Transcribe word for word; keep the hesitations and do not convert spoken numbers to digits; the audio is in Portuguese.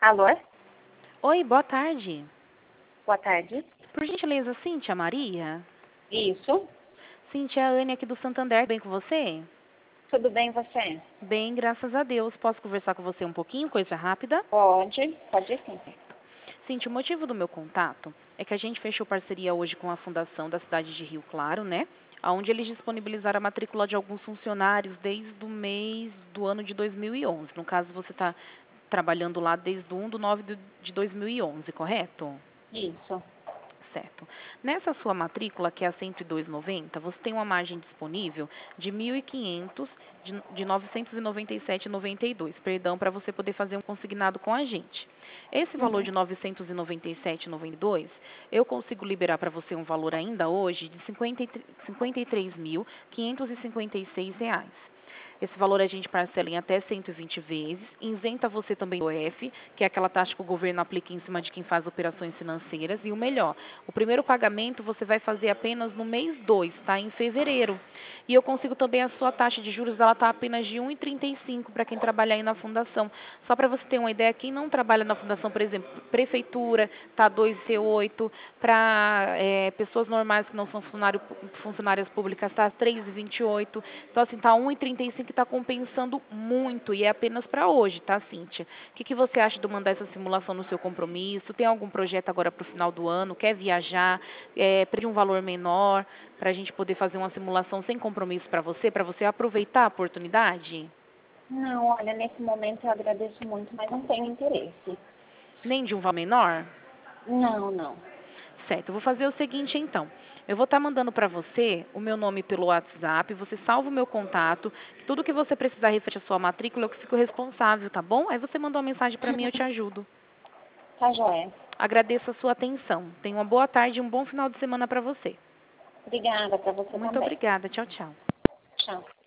Alô? Oi, boa tarde. Boa tarde. Por gentileza, Cíntia Maria? Isso. Cíntia, é a Anne aqui do Santander, bem com você? Tudo bem você? Bem, graças a Deus. Posso conversar com você um pouquinho, coisa rápida? Pode, pode sim. Cíntia, o motivo do meu contato é que a gente fechou parceria hoje com a Fundação da cidade de Rio Claro, né? Onde eles disponibilizaram a matrícula de alguns funcionários desde o mês do ano de dois mil e onze. No caso, você está trabalhando lá desde o primeiro de nove de dois mil e onze, correto? Isso. Certo. Nessa sua matrícula, que é a cento e dois reais e noventa centavos, você tem uma margem disponível de mil e quinhentos de, de novecentos e noventa e sete reais e noventa e dois, perdão, para você poder fazer um consignado com a gente. Esse valor Uhum. de novecentos e noventa e sete reais e noventa e dois, eu consigo liberar para você um valor ainda hoje de cinquenta e três mil quinhentos e cinquenta e seis reais. Esse valor a gente parcela em até cento e vinte vezes, isenta você também do I F, que é aquela taxa que o governo aplica em cima de quem faz operações financeiras, e o melhor, o primeiro pagamento você vai fazer apenas no mês dois, tá? Em fevereiro. E eu consigo também a sua taxa de juros, ela tá apenas de um vírgula trinta e cinco para quem trabalhar aí na fundação. Só para você ter uma ideia, quem não trabalha na fundação, por exemplo, prefeitura, tá dois vírgula oito, para é, pessoas normais que não são funcionário, funcionárias públicas, tá três vírgula vinte e oito. Então, assim, tá um vírgula trinta e cinco que está compensando muito, e é apenas para hoje, tá, Cíntia? O que, que você acha de eu mandar essa simulação no seu compromisso? Tem algum projeto agora para o final do ano? Quer viajar? É, pedir um valor menor para a gente poder fazer uma simulação sem compromisso para você, para você aproveitar a oportunidade? Não, olha, nesse momento eu agradeço muito, mas não tenho interesse. Nem de um valor menor? Não, não. Certo, eu vou fazer o seguinte então. Eu vou estar mandando para você o meu nome pelo WhatsApp, você salva o meu contato, tudo que você precisar referente à sua matrícula, eu que fico responsável, tá bom? Aí você manda uma mensagem para mim, eu te ajudo. Tá joia. Agradeço a sua atenção. Tenha uma boa tarde e um bom final de semana para você. Obrigada para você Muito também. obrigada. Tchau, tchau. Tchau.